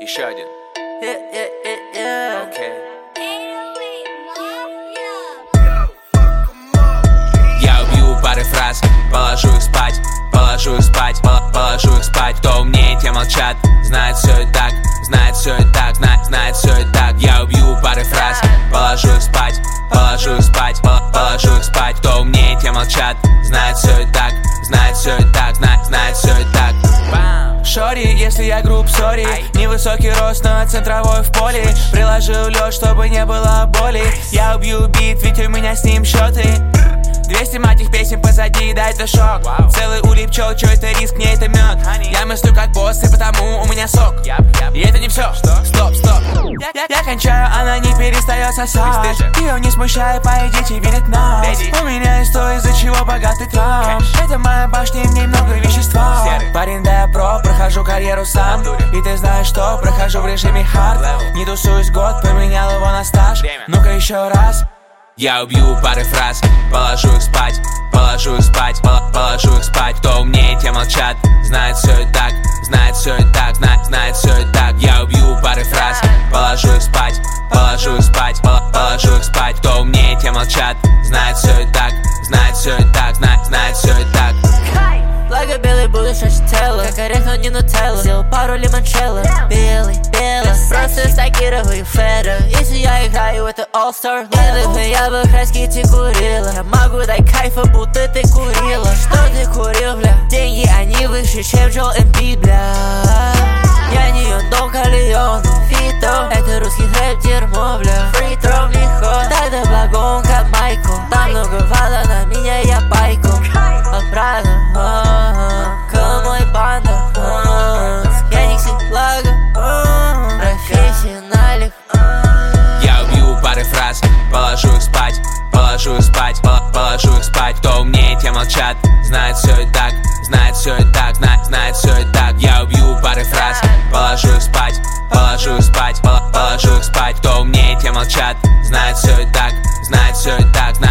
Еще один. Окей. Я убью пары фраз, положу их спать, положу их спать, положу их спать. Кто умнее, те молчат, знает все и так, знает все и так, знает все и так. Я убью пары фраз, положу их спать, положу их спать, положу их спать. Кто умнее, те молчат, знает все и так, знает все и так, знает все и так. Шори, если я груб, сори. Невысокий рост, но центровой в поле. Приложил лед, чтобы не было боли. Я убью бит, ведь у меня с ним счеты. 200 матих песен позади, да это шок. Целый улей пчел, чё это риск, не это мед. Я мыслю как босс, и потому у меня сок. И это не все, стоп. Я кончаю, она не перестает сосать. Ее не смущай, поедите видит нас. У меня есть то, из-за чего богатый трам. Это моя башня, и в ней много вещества. Парень, да я про, прохожу карьеру сам. И ты знаешь что, прохожу в режиме хард. Не тусуюсь год, поменял его на стаж. Ну-ка еще раз. Я убью пары фраз, положу их спать, положу их спать, положу их спать. Кто умнее, те молчат, знает все и так, знает все и так, знает все и так. Я убью пары фраз, положу их спать, положу их спать, положу их спать. Кто умнее, те молчат, знает все и так, знает все и так, знает все и так. Благо белый будешь тело, как орех, но не нутелла. Сделал пару лимончелло, белый, просто стакировый фэра. Если я играю, это all-star level. Я бы хаски курила. Я могу дать кайфа, будто ты курила. Что ты курил, бля? Деньги, они выше, чем Джоэл Эмбит, бля. Я не Дон Карлеон, Фито. Это русский рэп, дерьмо, бля. Free throw, легко. Тогда благом, как Майкл. Там много вала, на меня я байку. Отправил, мой банда. Скеникси, благо. Профессионалик. Я убью пары фраз, положу их спать, положу их спать, положу их спать. Кто умнее, те молчат, знает все и так, знает все и так, знает все и так. Я убью пары фраз, положу их спать, положу их спать, положу их спать. Кто умнее, те молчат, знает все и так, знает все и так,